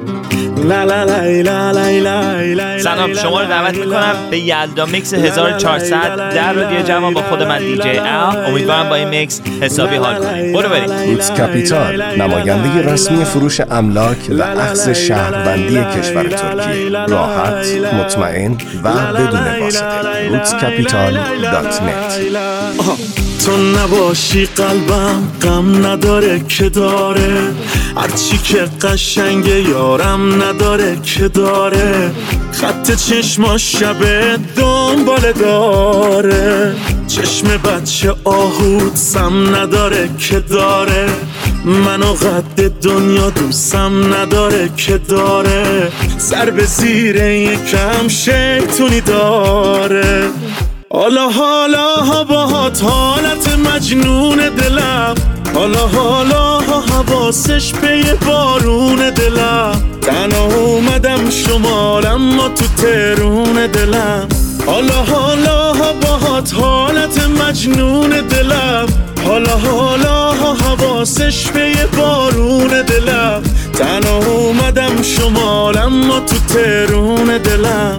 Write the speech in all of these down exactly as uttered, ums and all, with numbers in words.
سلام، شما رو دعوت میکنم به یلدا میکس هزار و چهارصد در رادیو جوان با خود من دی جی ال. امیدوارم با این میکس حسابی حال کنید. برو بریم. روتس کپیتال، نماینده رسمی فروش املاک و اخذ شهروندی کشور ترکیه، راحت، مطمئن و بدون واسطه. روتس کپیتال دات نت. تو نباشی قلبم غم نداره که داره، هرچی که قشنگه یارم نداره که داره، خط چشما شبه دنباله داره، چشم بچه آهود سم نداره که داره، منو قد دنیا دوستم نداره که داره، سر به زیر یکم شیطونی داره. حالا حالا باهات حالت مجنون دلم، حالا حالا حواسش به یه بارون دلم، تنها اومدم شمال اما تو ترون دلم، حالا حالا باهات حالت مجنون دلم، حالا حالا حواسش به یه بارون دلم، تنها اومدم شمال اما تو ترون دلم.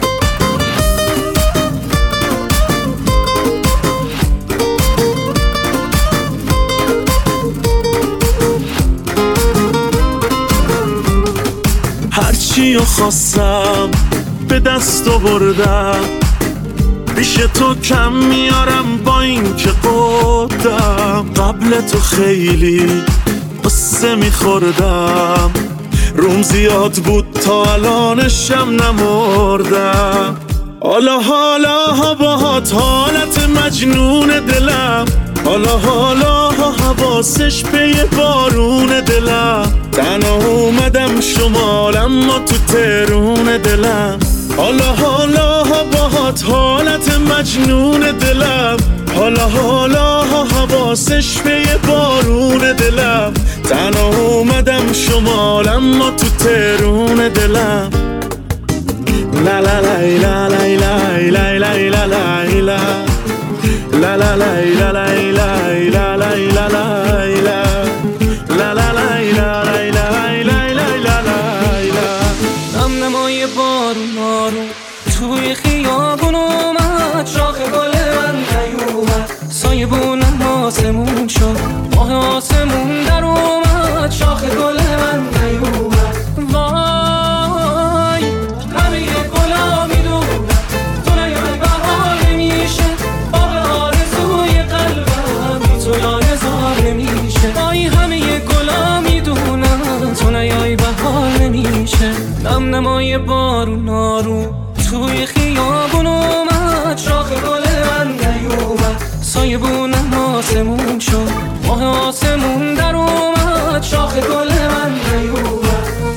هرچی خواستم به دست آوردم، پیش تو کم میارم با این که قدم، قبل تو خیلی قصه میخوردم، روم زیاد بود تا الانشم نمردم، حالا حالا باهات حالت مجنون دلم، حالا حالا حواسش به یه بارون دلم، تنها اومدم شمال اما تو ترون دلم، حالا حالا باهات حالت مجنون دلم، حالا حالا حواسش به یه بارون دلم، تنها اومدم شمال اما تو ترون دلم. لا لا لا لا لا لا لا لا لا لا La la la la la la la la la la la la la la la la. نمای بارون آروم توی خیابون اومد، شاخ گل من نیومد، سایبونم آسمون شد، ماه آسمون در اومد، شاخ گل من نیومد، وای همه یه گلا میدونم تو نیای بهار نمیشه، وای همه یه گلا میدونم تو نیای بهار نمیشه، نم نمای بارون آروم توی خیابون اومد، شاخ گل من نیومد، سایبونم آسمون شد، ماه آسمون در اومد، شاخ گل من نیومد.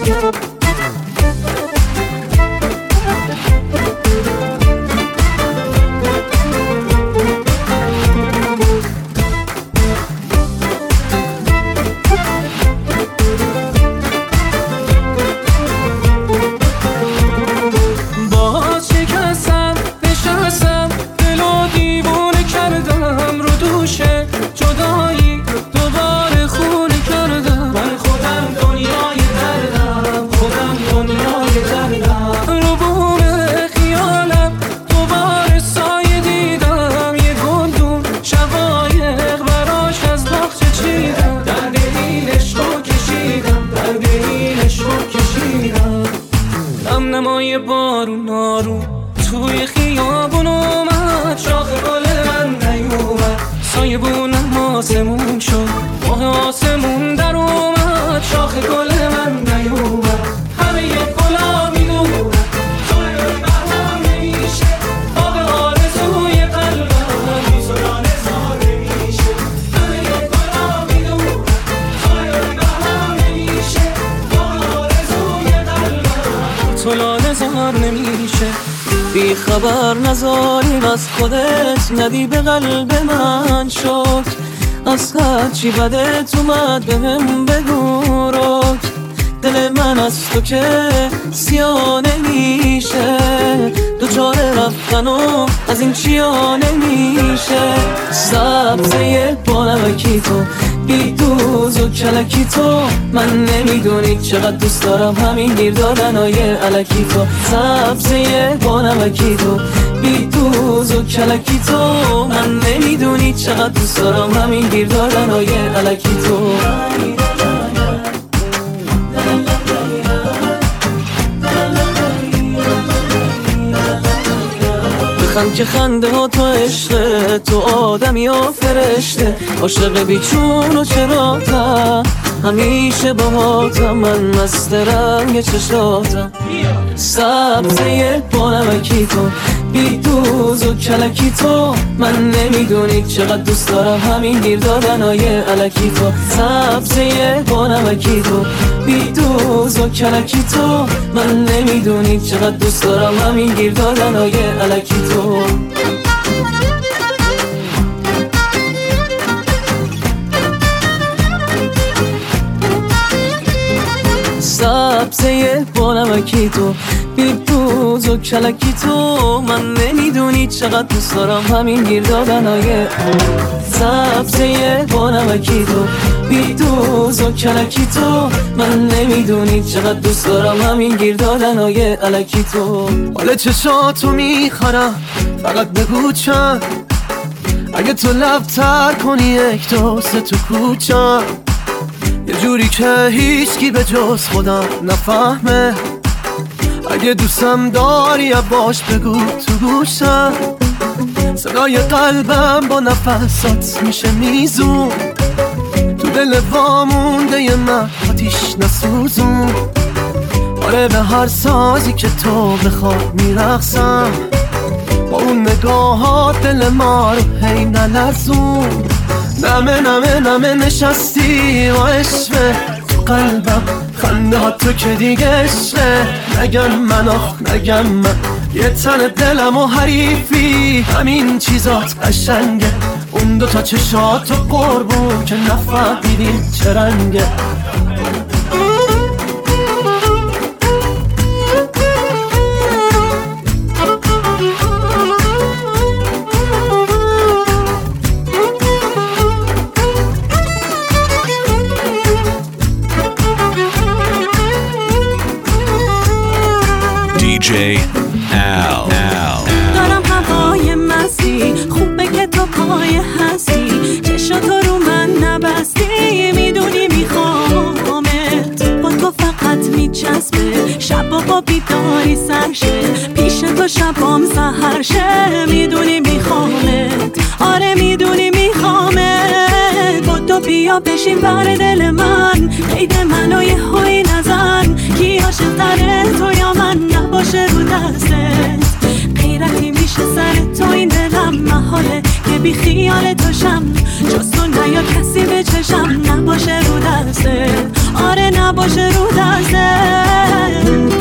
نمای بارون آروم توی خیابون اومد، شاخ گل من نیومد، سایبونم آسمون شد، ماه آسمون در اومد، شاخ گل من نیومد، همه یه گلا میدونم تو نیای بهار نمیشه، باغ آرزوی قلبم میزنان زار نمیشه، همه یه گلا میدونم تو نیای بهار نمیشه، باغ آرزوی قلبم تو لاله زار نمیشه، بی خبر نذاریم از خودت، ندی به قلب من شد، از هر چی بدت اومد بهم بگو رک، دل من از تو که سیاه نمیشه، دوچار رفتن و از این چیا نمیشه، سبزه با نمکی تو بی دوز و کلکی تو. من نمیدونی چقدر دوست دارم همین گیر دادنای الکی تو. سبزه با نمکی تو، بی دوز و کلکی تو. من نمیدونی چقدر دوست دارم همین گیر دادنای الکی تو. بخند که خنده ها تو عشقه، تو آدمی و فرشته. عاشق بیچون و چراتم، همیشه با ماتم. من مست رنگ چشاتم، سبزه با نمکی تو، بی دوز و کلکی تو. من نمیدونی چقدر دوست دارم همین گیر دادنای الکی تو. سبزه با نمکی تو، بی دوز و کلکی تو. من نمیدونی چقدر دوست دارم همین گیر دادنای الکی تو. سبزه با نمکی تو، بی دوز و کلکی تو. من نمیدونی چقدر دوست دارم همین گیر دادنای. سبزه با نمکی تو، بی دوز و کلکی تو. من نمیدونی چقدر دوست دارم همین گیر دادنای الکی تو. حالا چشاتو میخورم، فقط بگو چند. اگه تو لب تر کنی یک دو سه تو کوچم، یه جوری که هیچکی به جز خودم نفهمه. اگه دوستم داری باش بگو تو گوشم. صدای قلبم با نفسات میشه میزون، تو دل وامونده ی من آتیش نسوزون. آره به هر سازی که تو بخواد میرقصم، با اون نگاهات دل ما رو هی نلرزون. نمه نمه نمه نشستی و عشقه تو قلبم، خنده ها تو که دیگه عشقه. نگم من آخ نگم من، یه تن دلم و حریفی، همین چیزات قشنگه. اون دوتا چشات و قربون که نفهمیدیم چه رنگه. دی جی Al دارم هوای مستی، خوبه که تو پای هستی. چشاتو رو من نبستی، میدونی میخوامت. با تو فقط میچسبه، شبا با بیداری سرشه. پیش تو شبام سحر شه، میدونی میخوامت. آره میدونی میخوامت. با تو بیا بشین بر دل من، قید منو یه هایی نزن. کی عاشق تره تو یا من، نباشه رو دستت. غیرتی میشه سر تو این دلم، محاله که بی خیال توشم. جز تو نیا کسی به چشم، نباشه رو دستت. آره نباشه رو دستت.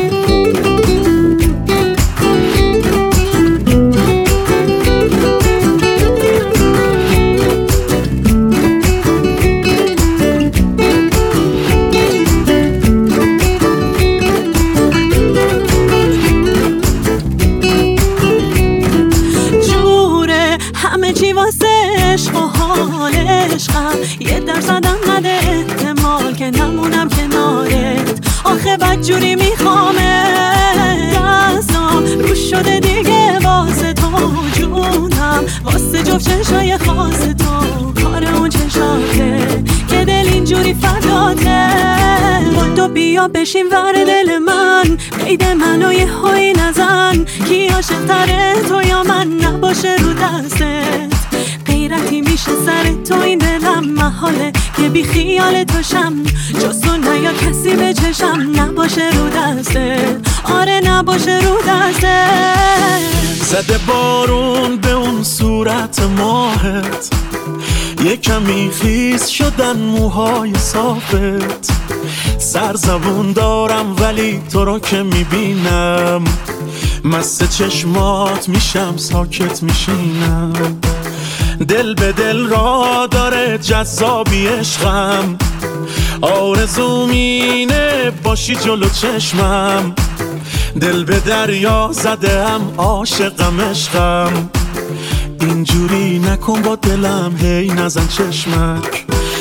یه درصدم نده احتمال که نمونم کنارت. آخه بدجوری میخوامه، دستم روش شده دیگه واسه تو. جونم واسه جفت چشای خاص تو. کار اون چشاته که دل اینجوری فداته. با تو بیا بشین ور دل من، قید منو یه هایی نزن. کی عاشق تره تو یا من، نباشه رو دستت. غیرتی میشه سر تو این دلم، محاله که بی خیال توشم. جز تو نیا کسی به چشم، نباشه رو دستت. آره نباشه رو دستت. زده بارون به اون صورت ماهت، یه کمی خیس شدن موهای صافت. سرزبون دارم ولی تو رو که میبینم، مست چشمات میشم ساکت میشینم. دل به دل را داره جذابی عشقم، آرزوم اینه باشی جلو چشمم. دل به دریا زدم عاشقم عشقم، اینجوری نکن با دلم هی نزن چشمک.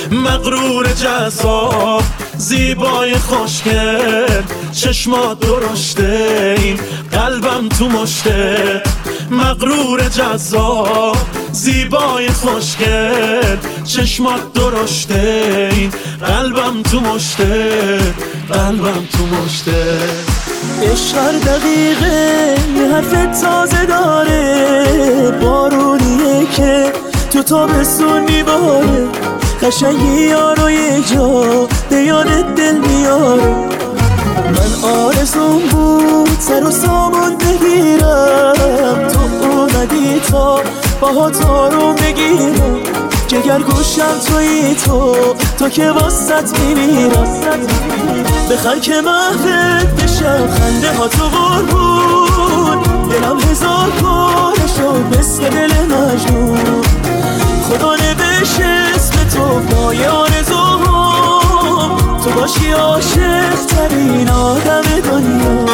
مغرور جذاب زیبای خوشگل چشمات درشته این قلبم تو مشته مغرور جذاب زیبای خوشگل چشمات درشته این قلبم تو مشته قلبم تو مشته عشق هر دقیقه یه حرف تازه داره بارونیه که تو تابستون میباره قشنگی یارو یه جا به یاد دل میاره من آرزون بود سر و سامان بگیرم تو اومدی تا باهات آروم بگیرم جگر گوشم تویی تو تو که واسط میمیرم بخن که محفت بشم خنده ها تو قربون دلم هزار پاره شد مثل دل مجنون خدا نوشت اسم تو پای آرزوام تو باشی عاشق ترین آدم دنیا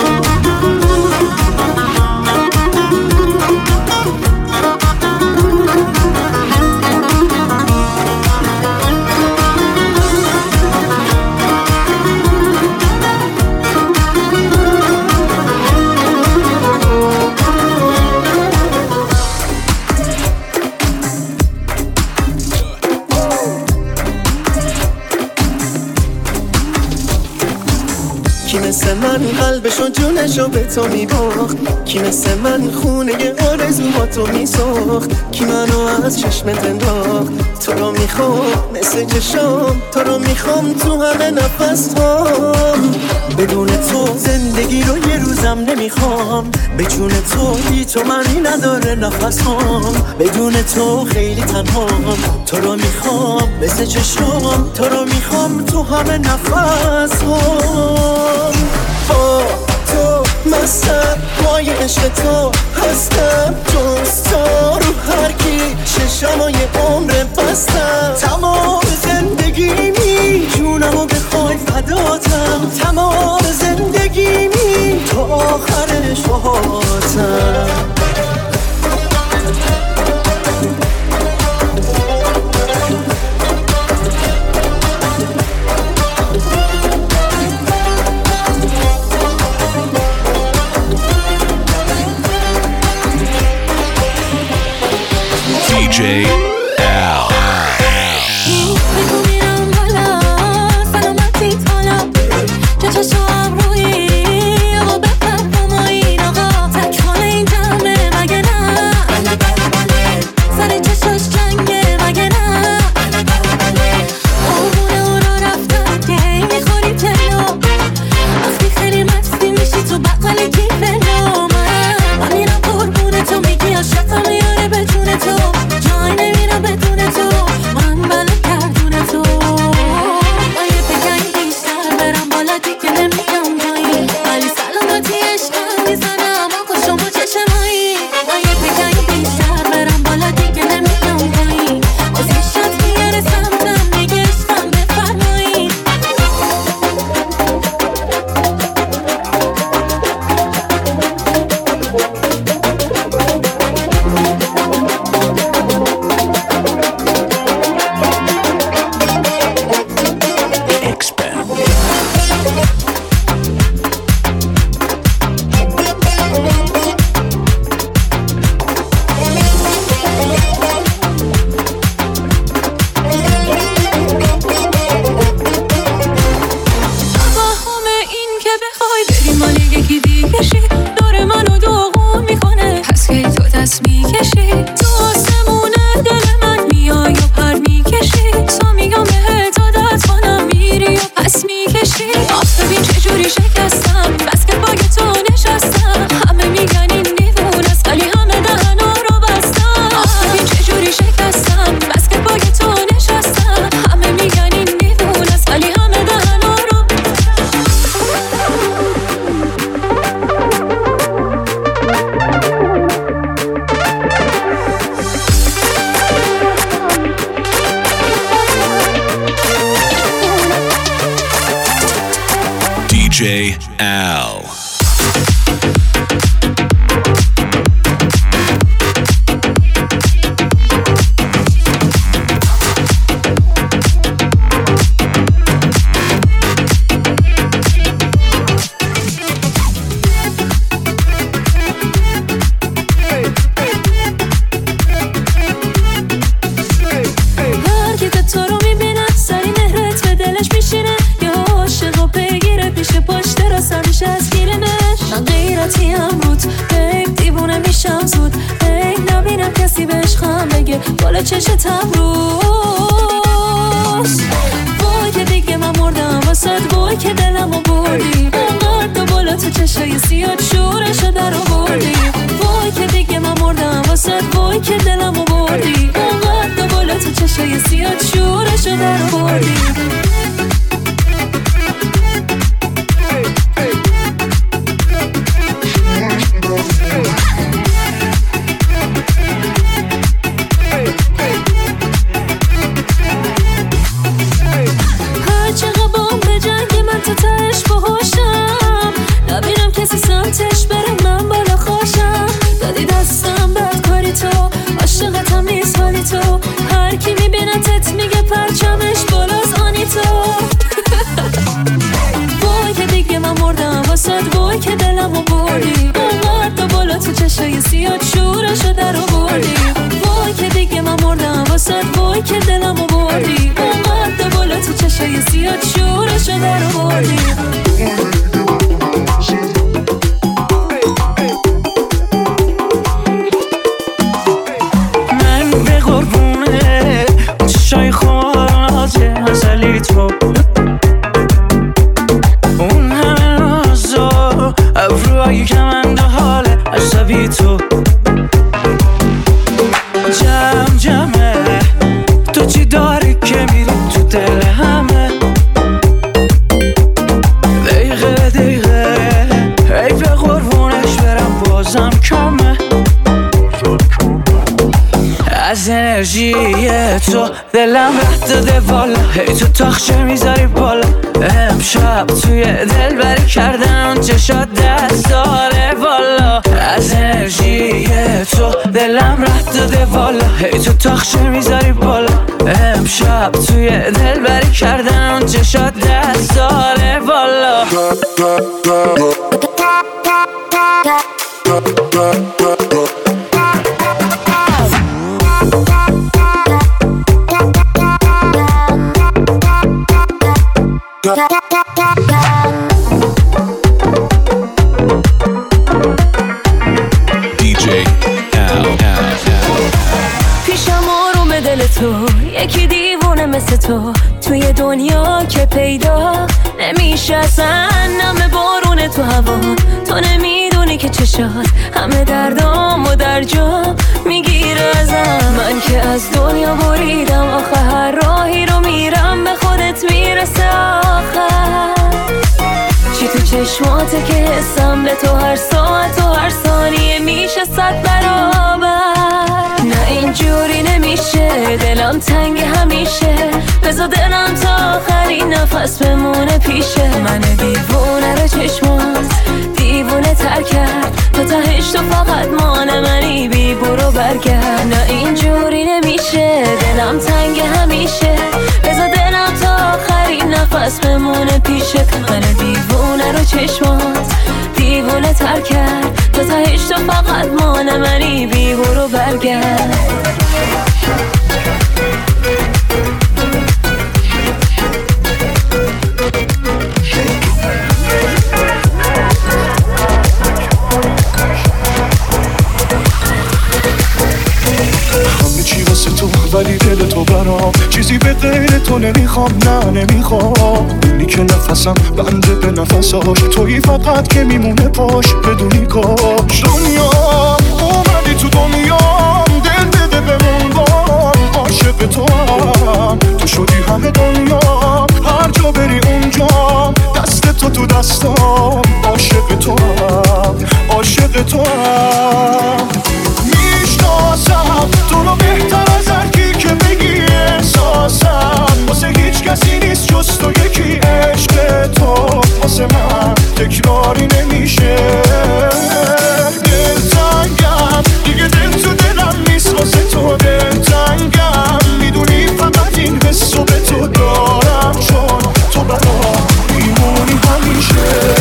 کی مثل من قلبشو جونشو به تو میباخت کی مثل من خونه آرزوهاتو میساخت کی منو از چشمت انداخت تو رو میخوام مثل چشام تو رو میخوام تو همه نفس هام بدون تو زندگی رو یه روزم نمیخوام به جون تو بی تو معنی نداره نفس هام بدون تو خیلی تنهام تو رو میخوام مثل چشام تو رو میخوام تو همه نفس هام با تو مستم پای عشق تو هستم جز تو رو هر کی چشمای عمر بستم تمام زندگیمی جونمو بخوای فداتم تمام زندگیمی تو آخر شهاتم دی جی Al. بگو میرم بالا سلامتی تالا جا چشم روی آقا بفهم و این آقا تکمال این جمعه مگه نه سر چشاش جنگه مگه نه قربونه او رو رفتم که هی میخوری تلو وقتی خیلی مستی میشی تو بقل کیفلو من من میرم قربونه تو میگی عاشقم میاره به جون تو جای نمیرم بدون تو من بله کردون تو من یه بگنگ بیشتر برم بالا دیگه نمیگم جایی ولی سلامتی عشقم میزنم آقا شما چشمایی من یه بگنگ بیشتر برم بالا دیگه نمیگم جایی باز یه شد میاره سمتم میگه عشقم بفرمایی توهم این که بخوای بری مال یکی دیگه شی داره منو داغون میکنه پس کی تو دست میکشی تو آسمونه دل من میای و پر میکشی تو میگم بهت عادت کنم میری و پس میکشی آخه ببین چجوری شکستم بس که پای تو نشستم همه میگن این دیوونه است ولی همه دهنا رو بستم آخه ببین چجوری شکستم بس که پای تو نشستم همه میگن این دیوونه است ولی همه دهنا رو دی جی Al. بشم زود، ای نبینم کسی به عشقم بگه بالا چشتم روز. وای که دیگه من مردم واسد، وای که دلمو بردی، انقدر تو بالا تو چشای سیاد شورشو در آوردی. وای که دیگه من مردم واسد، وای که دلمو بردی، انقدر تو بالا تو چشای سیاد شورشو در آوردی. سمتش برم من بالا خوشم، دادی دستم بد کاری تو، عاشقتم نیست ولی تو، هر کی میبینتت میگه پرچمش بالاست آنی تو. وای که دیگه من مردم واسد، وای که دلمو بردی، انقدر تو بالا تو چشای سیاد شورشو در آوردی. وای که دیگه من مردم واسد، وای که دلمو بردی، انقدر تو بالا تو چشای سیاد شورشو در آوردی. چشای خواهد ازلی تو، اون همه نازا ابروهایی که من دو حال عصبی تو. جمع جمعه تو چی داری که میری تو دل همه، دقیقه دقیقه ای به قربونش برم بازم کمه. از انرژی تو دلم رد داده والا، هی تو تاخچه میذاری بالا، امشب توی دل بری کردن چشات دست داره والا. از انرژی تو دلم رد داده والا، هی تو تاخچه میذاری بالا، امشب توی دل بری کردن چشات دست داره والا. دی جی پیشم آروم دل تو، یکی دیوونه مثل تو توی دنیا که پیدا نمیشه اصلا. نم بارون تو هوا، تو نمیدونی که چشات همه دردامو در جا میگیره ازم. من که از دنیا بریدم آخه هر راهی رو میرم به خودت میرسه آخر. چی تو چشماته که حسم به تو هر ساعت و هر ثانیه میشه صد برابر. نه اینجوری نمیشه، دلم تنگ همیشه، بذار دلم تا آخرین نفس بمونه پیشه. من دیوونه رو چشمات دیوونه تر کرد، تو تهش تو فقط مان منی، بی برو برگرد. نه اینجوری نمیشه، دلم تنگ همیشه، بذار دلم تا آخرین نفس بمونه پیشه. من دیوونه رو چشمات دیوونه تر کرد، تو تهش تو فقط مان منی، بی برو برگرد. ولی دل تو برام چیزی به غیر تو نمیخوام، نه نمیخوام. اونی که نفسم بنده به نفساش، تویی فقط که میمونه پاش بدونی کاش. دنیا اومدی تو دنیا، دل بده بمون بام، عاشق تو هم تو شدی همه دنیا، هر جا بری اونجا دست تو تو دستام، عاشق تو هم عاشق تو هم. میشناسم تو رو بهتر از هر کی که بگی احساسم، واسه هیچ کسی نیست جز تو یکی. عشق تو واسه من تکراری نمیشه. دلتنگم دیگه، دل تو دلم نیست واسه تو دلتنگم، میدونی فقط این حسو به تو دارم، چون تو برام میمونی همیشه.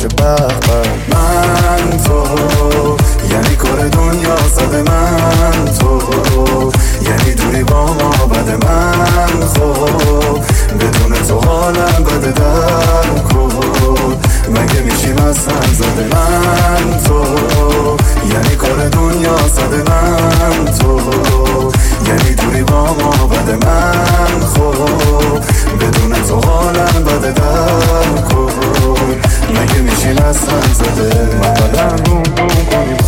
که به به من تو یعنی کار دنیا زده من تو یعنی دوری با ما بده من خب بدون تو حالم بده در کن مگه میشیم از هم زده من تو یعنی کار دنیا زده من تو یعنی دوری با ما بده من خب بدون تو حالم بده در کن مگه میشیم از هم زده من بدم بوم بوم کنیم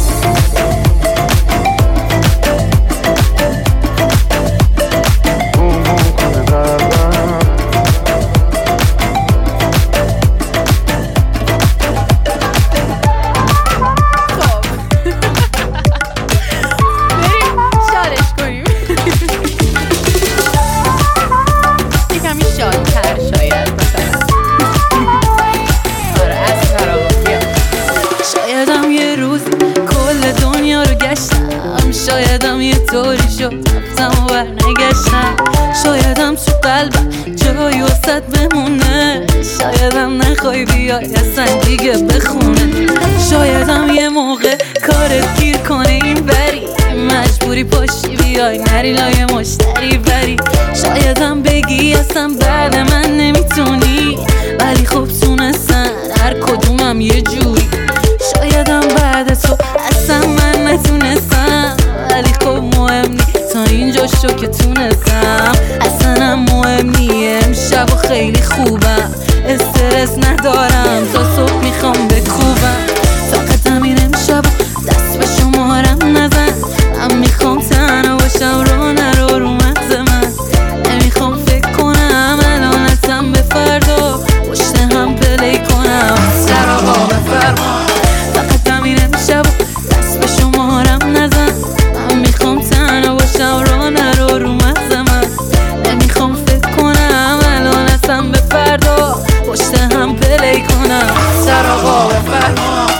شایدم یه طوری شد رفتم و برنگشتم شایدم تو قلبم جایی وسط بمونه شایدم نخوای بیای اصلا دیگه بخونه شایدم یه موقع کارت گیر کنه این بری مجبوری پاشی بیای نری لای مشتری بری شایدم بگی اصلا بعد من نمیتونی ولی خب تونستن هر کدومم یه جوری شایدم بعد تو اصلا من نتونستم ولی خب مهم نی تا اینجا شو که تونستم اصلا هم مهم نی امشب و خیلی خوبم استرس ندارم تا صبح میخوام بکوبم فقط همین امشب دست به شمارم نزن من میخوام تنها باشم رو نرو رو مغز من نمیخوام فکر کنم الانتم به فردا پشت هم پلی کنم سر آقا بفرما فقط همین امشب دست به شمارم نزن من میخوام تنها باشم رو نرو رو مغز من نمیخوام فکر کنم الانتم به فردا پشت هم پلی کنم سر آقا بفرما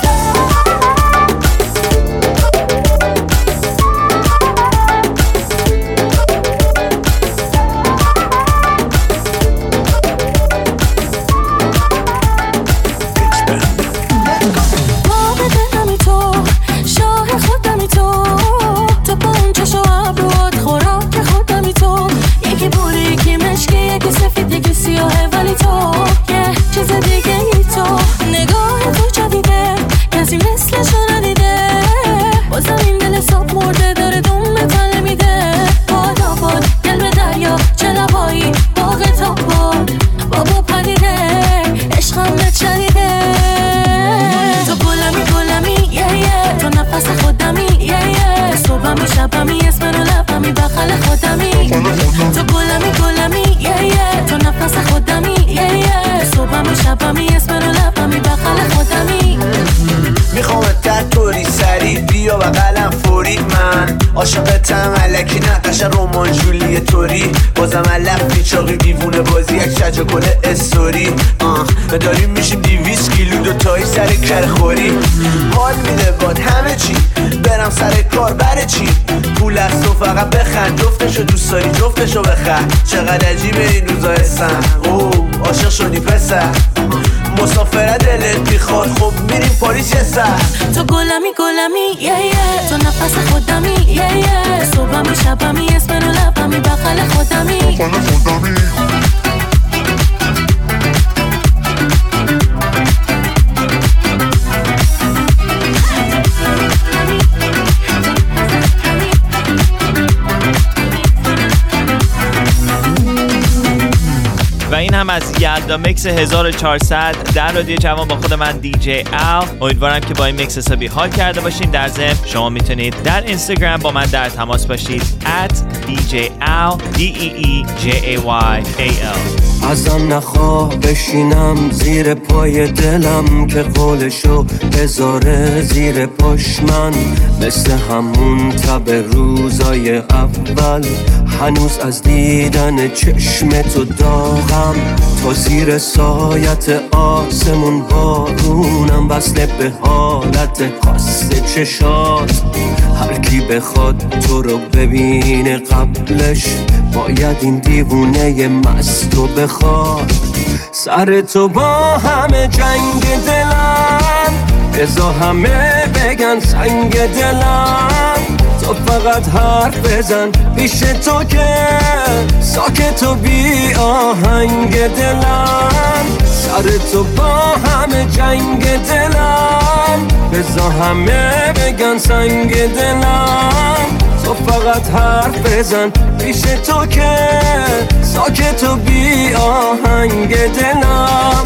عاشقتم الکی نقش رومان جولی توری بازم علف بیچاقی دیوونه بازی یک شجا گل استوری آه داریم میشیم دیویس کیلو دوتایی سر کرخوری حال میده باد همه چی برم سر کار بره چی پول از تو فقط بخند جفتشو دوست داری جفتشو بخند چقدر عجیبه این روزا حسن اوه عاشق شدی پسر مسافره دلت میخواد خب میریم پاریس یه سر تو گلمی گلمی یه یه تو نفس خودمی یه یه صبحمی شبمی اسم رو لبمی بغل خودمی و این هم از یلدا میکس هزار و چهارصد در رادیو جوان با خود من دی جی ال. امیدوارم که با این میکس حسابی حال کرده باشین. در ضمن شما میتونید در اینستاگرام با من در تماس باشید ات دی جی ال دی ای ای جی ای وای ای ال. ازم نخواه بشینم زیر پای دلم که قولشو بذاره زیر پاش من مثل همون تب روزای اول هنوز از دیدن چشم تو داغم تا زیر سایت آسمون بارونم وصله به حالت خاص چشات هر کی بخواد تو رو ببینه قبلش باید این دیوونه مستو بخواد سر تو با همه جنگ دلم بذار همه بگن سنگ دلم، تو فقط حرف بزن پیش تو که ساکت و بی آهنگ دلم، سر تو با همه جنگ دلم، بذار همه بگن سنگ دلم، تو فقط حرف بزن پیش تو که ساکت و بی آهنگ دلم.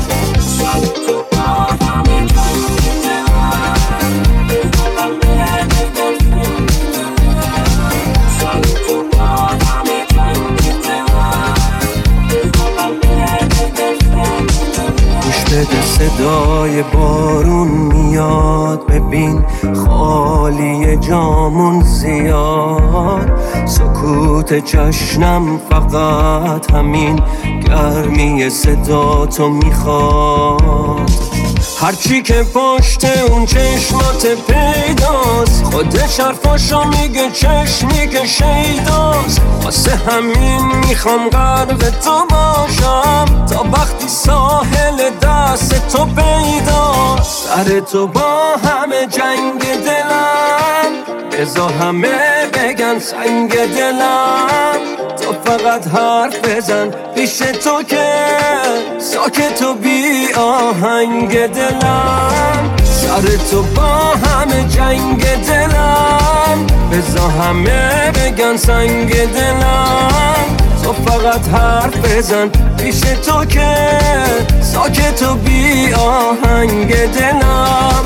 بده صدای بارون میاد، ببین خالی جامون زیاد، سکوت جشنم فقط همین گرمی صدا تو میخواد، هرچی که پشت اون چشمات پیداست، خودش حرفاشو میگه چشمی که شیداست، واسه همین میخوام غرق تو باشم تا وقتی ساحل دست تو پیداست، سر تو با همه جنگ دلم، بذار همه بگن سنگ دلم، تو فقط حرف بزن پیش تو که ساکت و بی آهنگ دلم، سر تو با همه جنگ دلم، بذار همه بگن سنگ دلم، تو فقط حرف بزن پیش تو که ساکت و بی آهنگ دلم.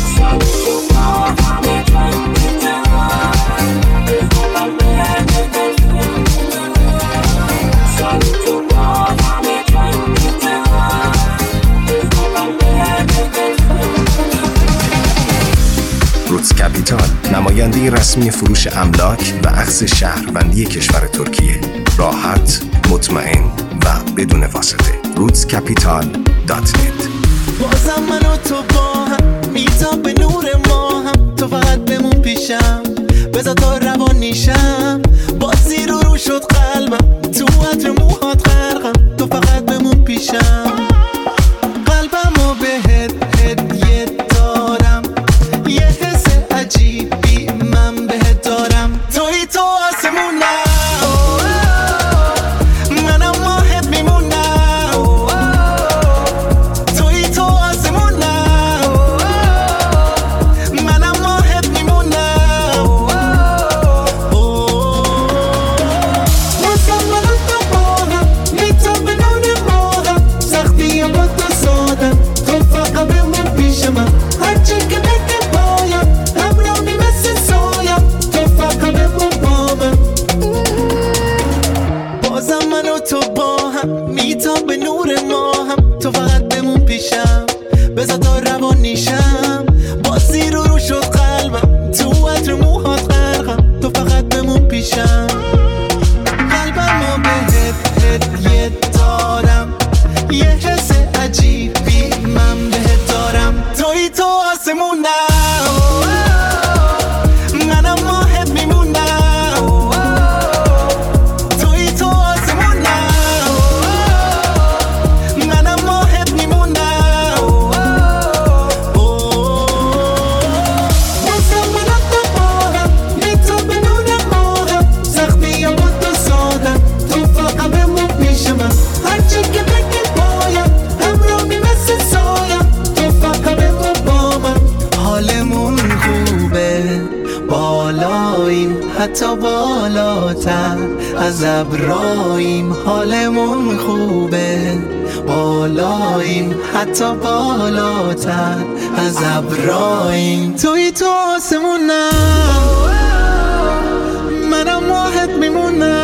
روتس کپیتال، نماینده رسمی فروش املاک و اخذ شهروندی کشور ترکیه. راحت، مطمئن و بدون واسطه. روتس کپیتال دات نت. بازم من و تو با هم میتاب به نور ما هم، تو فقط بمون پیشم بذار تا روان نیشم، بازی رو رو شد قلبم تو عطر موهات غرقم، تو فقط بمون پیشم، قلبم رو بهت هدیه دارم، یه حس عجیبی من بهت دارم، توی تو آسمونم، منم ماهت میمونم، توی تو آسمونم، منم ماهت میمونم، واسم منم تو باهم میتاب به نور ماهم، سختی با تو سادم، تو فقط بمون پیش من، هرچی که بگه پایم همرامی مثل سایم، تو فقط بمون با من، بازم من و تو با هم میتاب به نور ماهم، تو فقط بمون پیشم بذار تا روان نیشم، بازی رو رو شد قلبم تو عطر موهات غرقم، تو فقط بمون پیشم، قلبم رو بهت هدیه دارم، یه حس عجیبی من بهت دارم، توی تو آسمونم، منم ماهت میمونم، توی تو آسمونم، منم ماهت میمونم، واسم منم تو باهم میتاب به نور ماهم، سختی با تو سادم، تو فقط بمون پیش من، هرچی که بگه پایم همرامی مثل سایم، تو فقط بمون با من، حالمون خوبه بالاییم حتی بالاتر از ابراییم، حالمون خوبه بالاییم حتی بالاتر از ابراییم، توی تو آسمونم، منم ماهت میمونم،